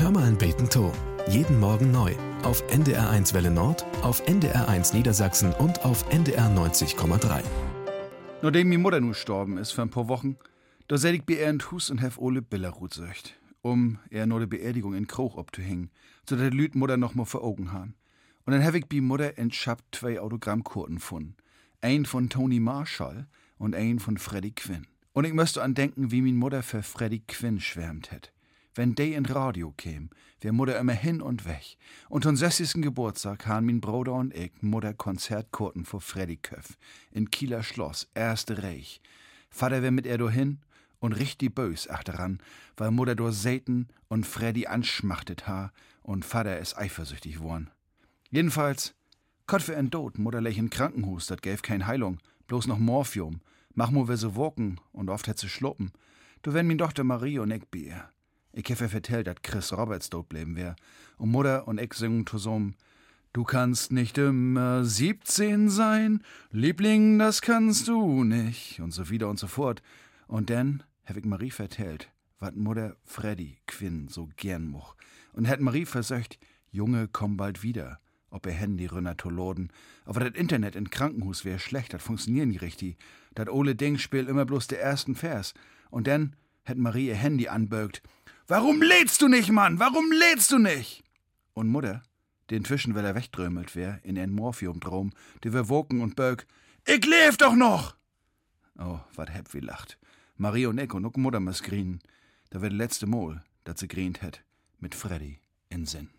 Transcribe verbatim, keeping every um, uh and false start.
Hör mal ein Beten to. Jeden Morgen neu. Auf N D R eins Welle Nord, auf N D R eins Niedersachsen und auf N D R neunzig Komma drei. Nachdem mi Mutter nu gestorben ist, für ein paar Wochen, da seh ich bei ihr in Hus und hef Ole Billerud söcht, um er nur de Beerdigung in Kroch abzuhängen, so dat Lüt Mutter noch mal vor Augen han. Und dann hef ich bei Mutter in Schab zwei Autogrammkarten gefunden. Ein von Tony Marshall und ein von Freddie Quinn. Und ich müsste an denken, wie min Mutter für Freddie Quinn schwärmt hätt. Wenn de in Radio käm, wär Mutter immer hin und weg. Und an sechzigsten Geburtstag han min Bruder und ich Mutter Konzertkarten vor Freddie Köff. In Kieler Schloss, Erste Reich. Vater wär mit er dohin und richtig bös achteran, weil Mutter do säten und Freddie anschmachtet ha und Vater is eifersüchtig worn. Jedenfalls, Gott wär en Tod, Mutter lech in Krankenhus, dat gäf kein Heilung, bloß noch Morphium. Mach mo wir so woken und oft hätt sie schluppen. Du wär min Tochter Marie und ich bei ihr. Ich hef ihr vertellt, dat Chris Roberts tot bleiben wär. Und Mutter und ich singen zusammen: Du kannst nicht immer siebzehn sein, Liebling, das kannst du nicht. Und so wieder und so fort. Und dann hef ich Marie vertellt, wat Mutter Freddie Quinn so gern moch. Und hätt Marie versöcht, Junge, komm bald wieder. Ob ihr Handy rünner Toloden. Aber das Internet in Krankenhus wär schlecht, das funktioniert nicht richtig. Dat ole Ding spielt immer bloß der ersten Vers. Und dann hätt Marie ihr Handy anbögt. Warum lädst du nicht, Mann? Warum lädst du nicht? Und Mutter, die inzwischen, weil er wegdrömelt wär, in ein Morphiumdrom, die wär woken und bög. Ich leb doch noch! Oh, wat heb wie lacht. Marie und ich und auch Mutter muss grien. Da wär de letzte Mol, dat sie grient hätt, mit Freddy in Sinn.